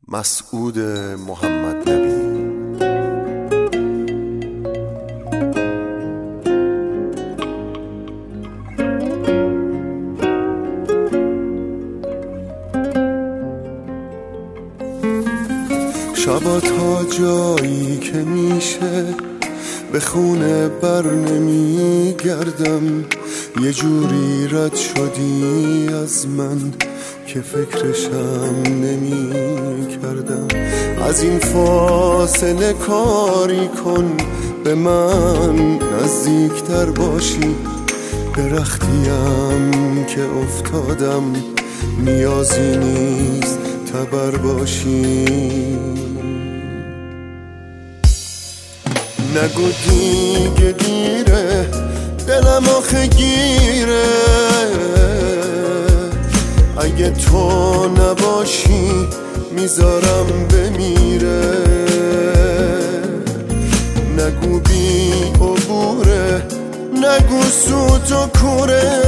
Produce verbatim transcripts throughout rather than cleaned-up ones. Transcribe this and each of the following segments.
مسعود محمد نبی. شبا تا جایی که میشه به خونه بر نمی گردم، یه جوری رد شدی از من که فکرشم نمی کردم. از این فاصله کاری کن به من نزدیکتر باشی، درختیم که افتادم نیازی نیست تبر باشی. نگو دیگه دیره، دلم آخه گیره، اگه تو نباشی میذارم بمیره. نگو بی عبوره، نگو سوت و کوره،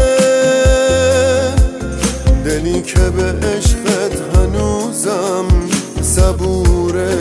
دلی که به عشقت هنوزم صبوره.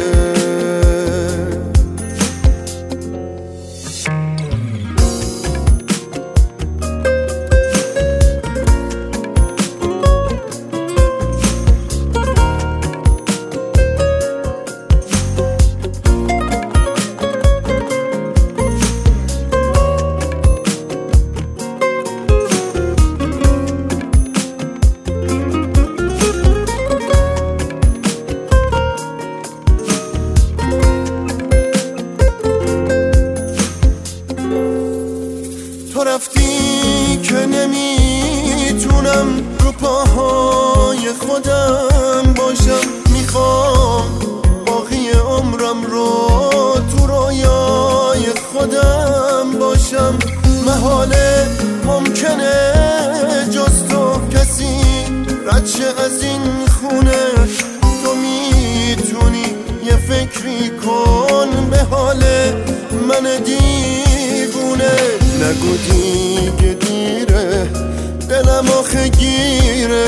تو رفتی که نمیتونم رو پاهای خودم باشم، میخوام باقی عمرم رو تو رویای خودم باشم. محاله ممکنه جز تو کسی رد شه از این خونه، تو میتونی یه فکری کن به حال من دیوونه. نگو دیگه دیره، دلم آخه گیره،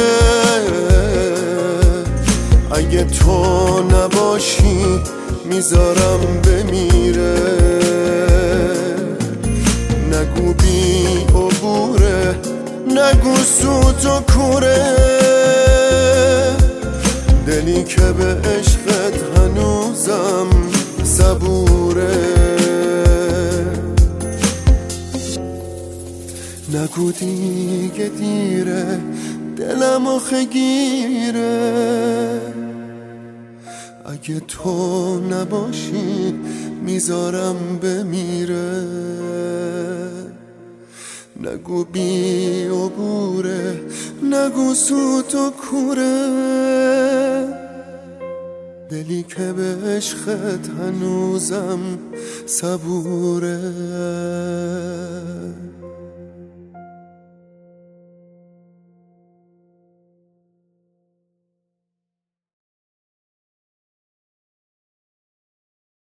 اگه تو نباشی میذارم بمیره. نگو بی عبوره، نگو سوت و کوره، دلی که به عشقت هنوزم صبوره. نگو دیگه دیره، دلم آخه گیره، اگه تو نباشی میذارم بمیره. نگو بی عبوره، نگو سوت و کوره، دلی که به عشقت هنوزم صبوره.